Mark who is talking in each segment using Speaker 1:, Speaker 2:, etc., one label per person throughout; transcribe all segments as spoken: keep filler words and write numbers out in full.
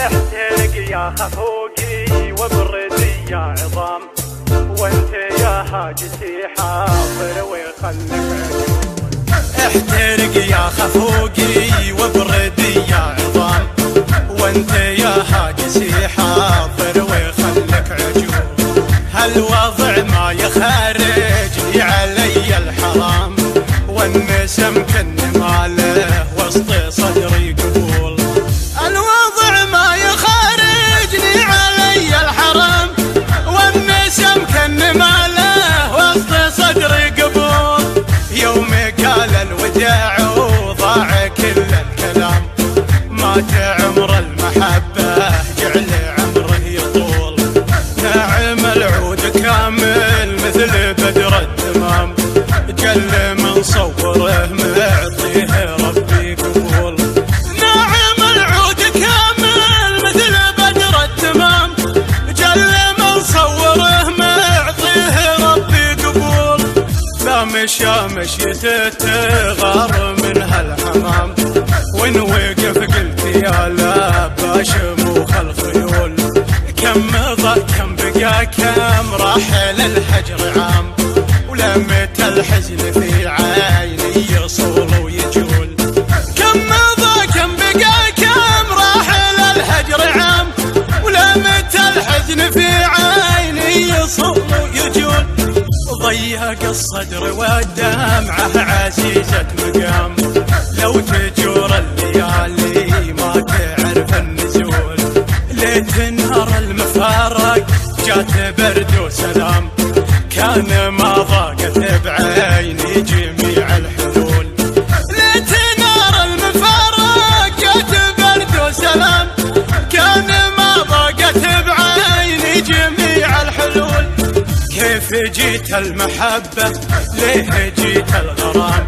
Speaker 1: احترق يا خفوقي وبردي يا عظام، وانت يا هاجتي حاضر ويخلك عجول.
Speaker 2: احترق يا خفوقي وبردي يا عظام، وانت يا هاجتي حاضر ويخلك عجول. هالوضع ما يخرجني علي الحرام، والنسم كن ماله وسط صدري قبول. الوضع ما يخرجني علي الحرام، والنسم كن ماله وسط صدري قبول. يوم قال الوداع وضاع كل الكلام، مات عمر المحبة جعل عمره يطول. ناعم العود كامل مثل بدر التمام، جل من صوره معطيه ربي قبول. ناعم العود كامل مثل بدر التمام، جل من صوره معطيه ربي قبول. لا مشى مشيته تغار من هالحمام، وين وقف قلت يا لا باشموخ الخيول. كم مضى كم بقى كم راح للحجر عام، ولمت الحزن في عيني يصول ويجول. كم مضى كم بقى كم راح للهجر عام، ولمت الحزن في عيني يصول ويجول. ضيق الصدر والدمعة عزيزة مقام، لو تجور الليالي ما تعرف النزول. ليت نهار المفارق جات برد وسلام، كان ما ضاقت بعيني جميع الحلول. ليت نار المفارق جات برد وسلام، كان ما ضاقت بعيني جميع الحلول. كيف جيت المحبة ليه جيت الغرام،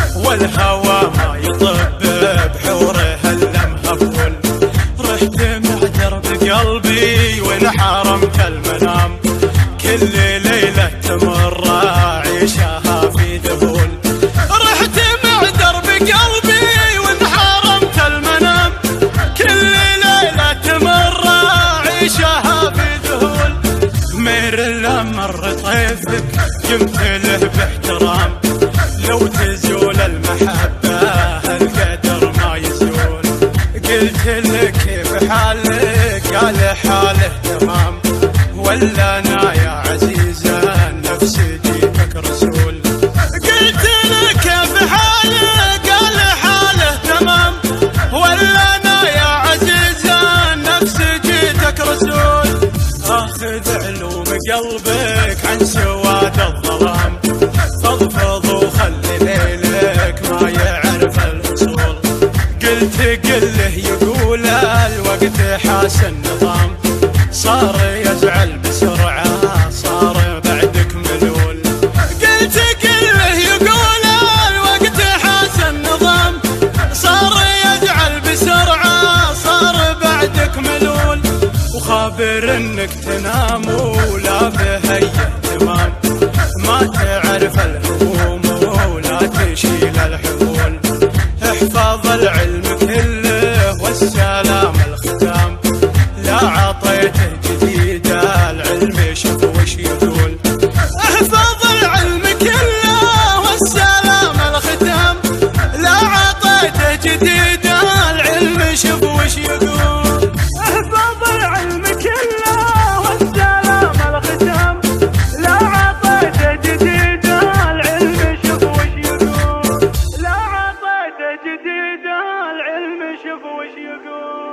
Speaker 2: والهوى ما يطب بحوره اللمهفول. رحت مع درب قلبي وانحرمت المنام، كل ليلة تمر عيشها في ذهول. رحت مع درب قلبي وانحرمت المنام، كل ليلة تمر عيشها في ذهول. مير لمر طيفك قمت له باحترام، لو تزول المحبة القدر ما يزول. قلت له كيف حالك قال حاله تمام، ولا انا يا عزيزة النفس جيتك رسول. قلت له كيف حالك قال حاله تمام، ولا انا يا عزيزة النفس جيتك رسول. اخذ علوم قلبك عن سواد الظلام، فضفض وخلي ليلك ما يعرف الفصول. قلت قله يقول الوقت حاس النظام، صار يزعل بسرعة صار بعدك ملول. قلت قله يقول الوقت حاس النظام، صار يزعل بسرعة صار بعدك ملول. وخابر انك تنام ولا بهي اهتمام، ما تعرف الهموم ولا تشيل الحمول. احفظ العلم كله والسلام الختام، لا عطيته جديد العلم شوف وش يقول. احفظ العلم كله والسلام الختام، لا عطيته جديد العلم شوف وش يقول. احفظ العلم كله والسلام الختام، لا عطيته جديد العلم شوف وش يقول. لا عطيته جديد العلم شوف وش يقول.